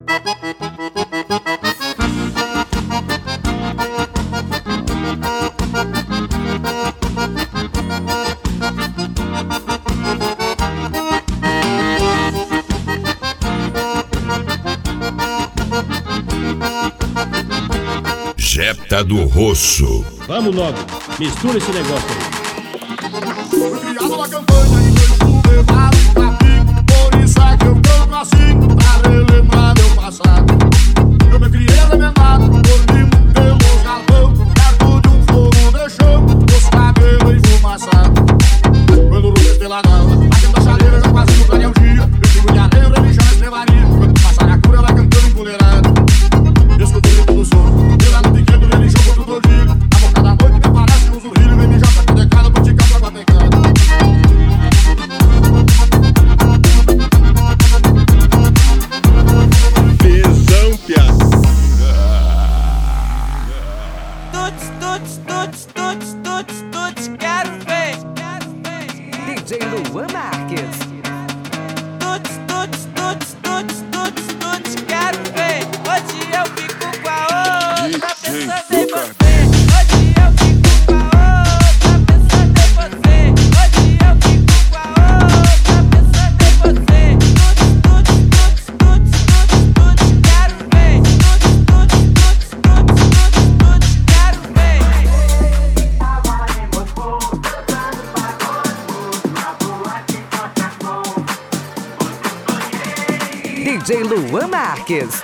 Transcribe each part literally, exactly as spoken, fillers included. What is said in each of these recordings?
Jeta do Rosso. Vamos logo, mistura esse negócio aí. Fui criado na campanha e vejo levado pra mim. Por isso é que eu canto assim, pra relembrar meu passado. Eu me criei arrebentado, dormindo pelo galpão, perto de um fogo de chão, os cabelos enfumaçados. Quando o rosto pela nova, batendo a chaleira, já quase no clareio dia. Eu sigo de areia, religião, estrevaria. Quando passar a cura, vai cantando empoderado. Escutei todo o som, pela no pequeno, religião contra o tordilho. A boca da noite me parece um zurrilho. Vem mijar pra pedecada, vou te cá pra pecado. Tesão, piada. Tuts, tuts, tuts, tuts, tuts, tuts, quero ver, quero ver. D J Luan Marques. Tuts, tuts, tuts, tuts, tuts, tuts, quero ver. Hoje eu fico com a outra, pensando em você. Hoje eu fico com a outra, pensando em você. Hoje eu fico com a outra, pensando em você. Tuts, tuts, tuts, tuts, tuts, tuts, quero ver. Tuts, tuts, tuts, tuts, tuts, tuts, quero ver. D J Luan Marques.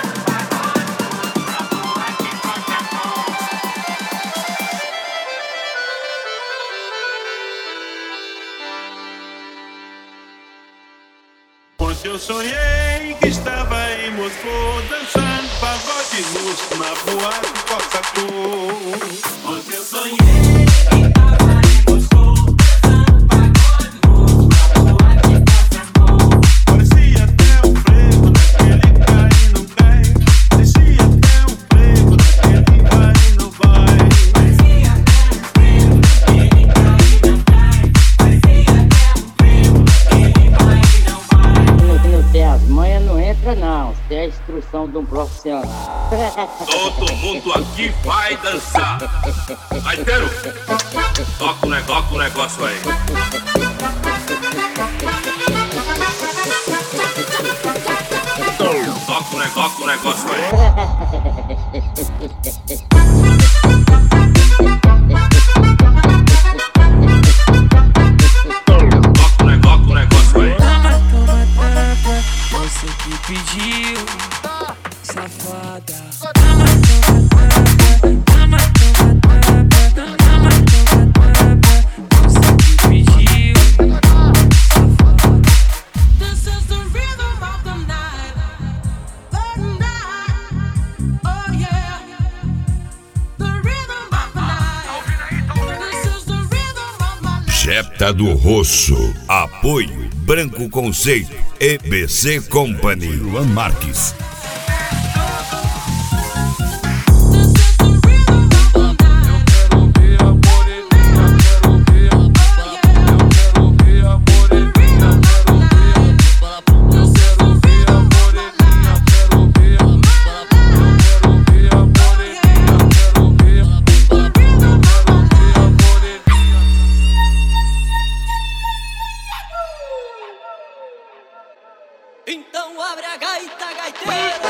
Ontem eu sonhei que estava em Moscou, dançando pagode russo na boate Coca-Cola. Ontem eu sonhei que estava em Moscou, dançando pagode russo na boate Coca-Cola. Parecia até um frevo naquele cai e não cai. Parecia até um frevo naquele vai e não vai. Parecia até um frevo naquele cai e não cai. Parecia até um frevo naquele vai e não vai. Não tem as manhas, não entra não. Isso é a instrução de um profissional. Todo mundo aqui vai dançar. Vai, Teru, toca o negócio, toca o negócio aí. Toca o negócio, o negócio aí. Toca o negócio, o negócio aí. Toma, toma, toma, você que pediu, safada. Toma, toma, toma, toma, toma, toma, toma, toma, você que pediu, safada. This is the rhythm of the night, the night, oh yeah. The rhythm of the night, this is the rhythm of my life. Jeta do Rosso. Apoio Branco Conceito e B C Company. Luan Marques. Então abre a gaita, gaiteiro.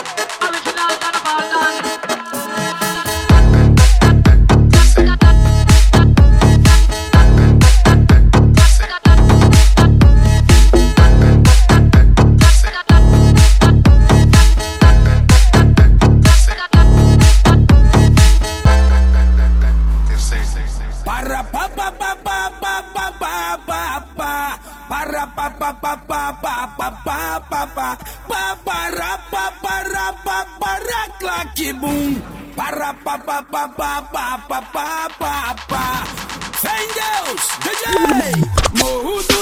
Para pa pa pa pa pa pa pa pa pa para pa pa pa pa pa pa pa pa pa pa para pa para pa para claque bum para pa pa pa pa pa pa pa pa pa. Sem Deus, D J Morro do